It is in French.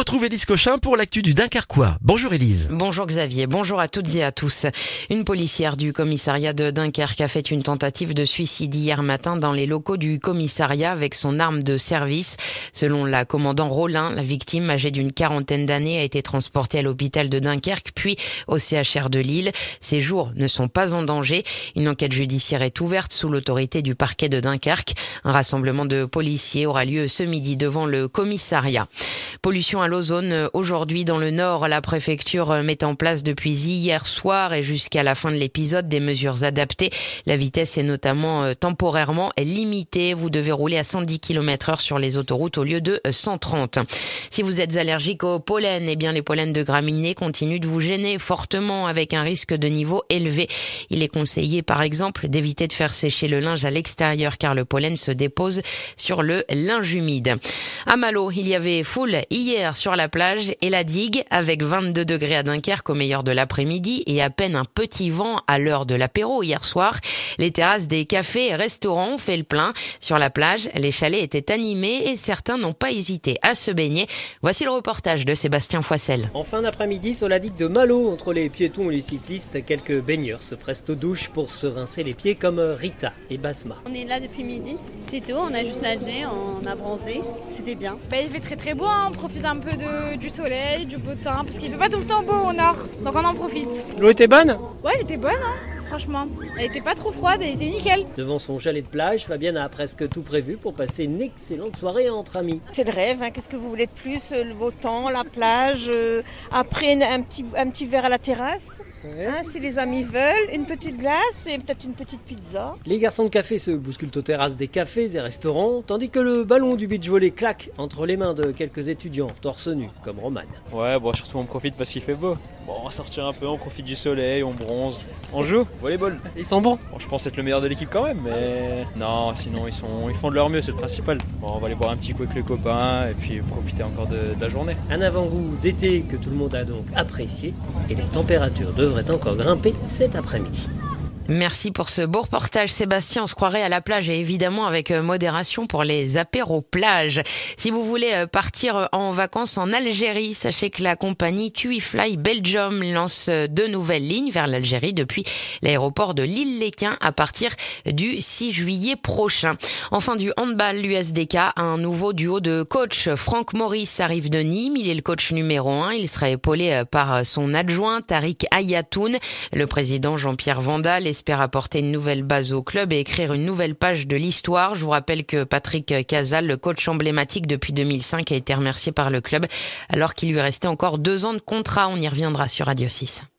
retrouve Élise Cochin pour l'actu du Dunkerquois. Bonjour Élise. Bonjour Xavier, bonjour à toutes et à tous. Une policière du commissariat de Dunkerque a fait une tentative de suicide hier matin dans les locaux du commissariat avec son arme de service. Selon la commandant Rollin, la victime, âgée d'une quarantaine d'années, a été transportée à l'hôpital de Dunkerque puis au CHR de Lille. Ses jours ne sont pas en danger. Une enquête judiciaire est ouverte sous l'autorité du parquet de Dunkerque. Un rassemblement de policiers aura lieu ce midi devant le commissariat. Pollution à l'ozone. Aujourd'hui dans le Nord, la préfecture met en place depuis hier soir et jusqu'à la fin de l'épisode des mesures adaptées. La vitesse est notamment temporairement limitée. Vous devez rouler à 110 km/h sur les autoroutes au lieu de 130. Si vous êtes allergique au pollen, eh bien les pollens de graminées continuent de vous gêner fortement avec un risque de niveau élevé. Il est conseillé par exemple d'éviter de faire sécher le linge à l'extérieur car le pollen se dépose sur le linge humide. À Malo, il y avait foule hier sur la plage et la digue avec 22 degrés à Dunkerque au meilleur de l'après-midi et à peine un petit vent à l'heure de l'apéro hier soir. Les terrasses des cafés et restaurants ont fait le plein. Sur la plage, les chalets étaient animés et certains n'ont pas hésité à se baigner. Voici le reportage de Sébastien Foissel. En fin d'après-midi, sur la digue de Malo, entre les piétons et les cyclistes, quelques baigneurs se pressent aux douches pour se rincer les pieds comme Rita et Basma. On est là depuis midi, c'est tout, on a juste nagé, on a bronzé, c'était bien. Il fait très beau, on profite un peu du soleil, du beau temps, parce qu'il fait pas tout le temps beau au nord, donc on en profite. L'eau était bonne ? Ouais, elle était bonne, franchement. Elle était pas trop froide, elle était nickel. Devant son chalet de plage, Fabienne a presque tout prévu pour passer une excellente soirée entre amis. C'est le rêve, qu'est-ce que vous voulez de plus ? Le beau temps, la plage, après un petit verre à la terrasse. Ouais. Si les amis veulent, une petite glace et peut-être une petite pizza. Les garçons de café se bousculent aux terrasses des cafés et restaurants, tandis que le ballon du beach volley claque entre les mains de quelques étudiants torse nu, comme Roman. Ouais, surtout on profite parce qu'il fait beau. On va sortir un peu, on profite du soleil, on bronze. On joue, volleyball. Ils sont bons. Je pense être le meilleur de l'équipe quand même, mais non, sinon ils font de leur mieux, c'est le principal. On va aller boire un petit coup avec les copains et puis profiter encore de la journée. Un avant-goût d'été que tout le monde a donc apprécié et les températures devraient encore grimper cet après-midi. Merci pour ce beau reportage Sébastien, on se croirait à la plage et évidemment avec modération pour les apéros plage. Si vous voulez partir en vacances en Algérie, sachez que la compagnie TuiFly Belgium lance de nouvelles lignes vers l'Algérie depuis l'aéroport de Lille-Léquin à partir du 6 juillet prochain. Enfin du handball, l'USDK a un nouveau duo de coach. Franck Maurice arrive de Nîmes, il est le coach numéro 1, il sera épaulé par son adjoint Tariq Ayatoun. Le président Jean-Pierre Vandal espère apporter une nouvelle base au club et écrire une nouvelle page de l'histoire. Je vous rappelle que Patrick Casal, le coach emblématique depuis 2005, a été remercié par le club alors qu'il lui restait encore 2 ans de contrat. On y reviendra sur Radio 6.